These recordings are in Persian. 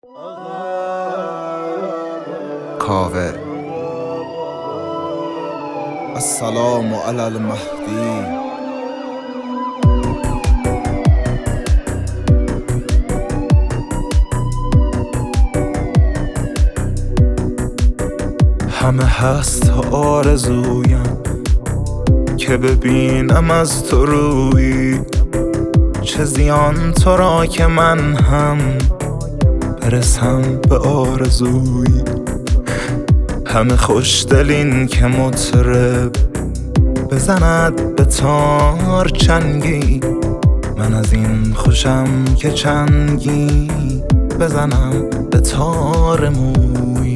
کاوه السلام علی المهدی. همه هست آرزویم که ببینم از تو روی، چه زیان تو را که من هم برسم به آرزوی. همه خوشدلین که مطرب بزند به تار چنگی، من از این خوشم که چنگی بزنم به تار موی.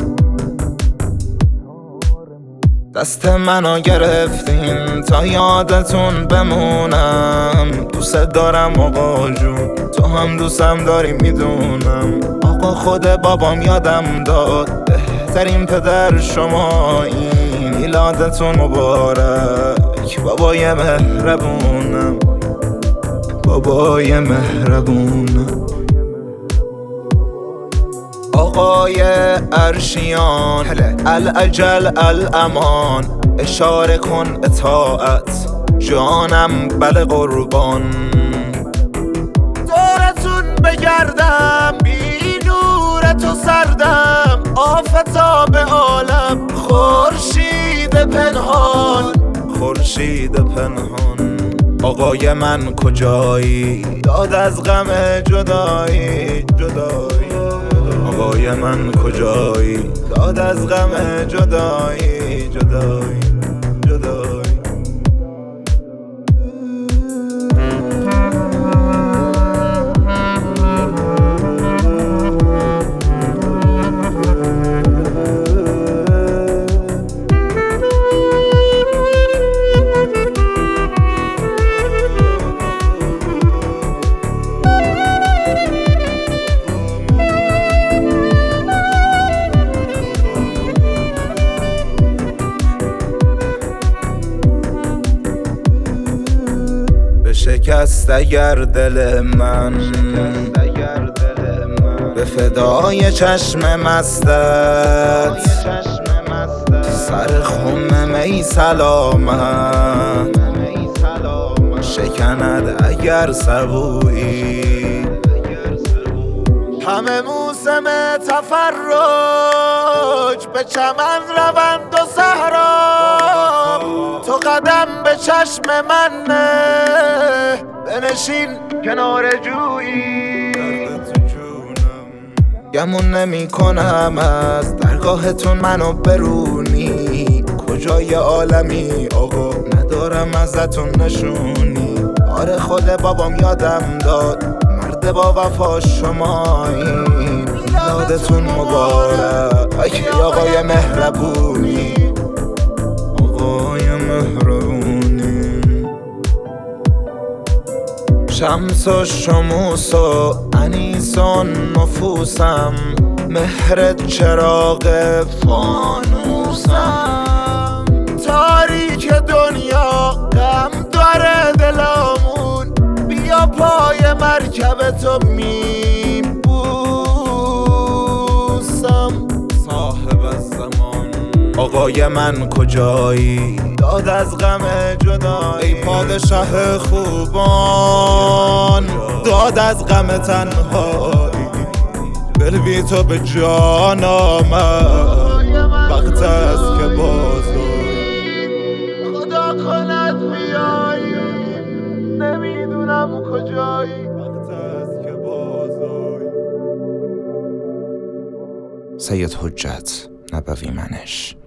دست منو گرفتین تا یادتون بمونم، دوست دارم آقا جون، تو هم دوستم داری میدونم. آقا خود بابام یادم داد، بهترین پدر شمایین، میلادتون مبارک بابای مهربونم، بابای مهربونم. آقای عرشیان الاجل الامان، اشاره کن اطاعت جانم بله قربان. دورتون بگردم بی نور تو سردم، آفتاب عالم خورشید پنهان، خورشید پنهان. آقای من کجایی داد از غم جدایی جدایی، آقای من کجایی داد از غم جدایی جدایی جدایی. شکست اگر دل من به فدای چشم مستت، سر خم می سلامت شکند اگر سبویی. همه موسم تفرج به چمن روند و صحرا، تو قدم به چشم من نه، بنشین کنار جویی. گمون نمی کنم از درگاهتون منو برونی، کجای عالمی آقا ندارم ازتون نشونی. آره خود بابام یادم داد، مرد با وفا شمایین، میلادتون مبارک آقای مهربونی، آقای مهربونی. شمس و شموس و انیس و نفوسم، مهر چراغ فانوسم. تاریک دنیا غم داره دلامون، بیا پای مرکب تو میبوسم. صاحب الزمان آقای من کجایی داد از غم جدایی، ای پادشاه خوبان داد از غم تنهایی. دل بی تو به جان آمد، وقت است که بازایی. خدا کند بیایی، نمیدونم کجایی، وقت است که بازایی. سید حجت نبوی منش.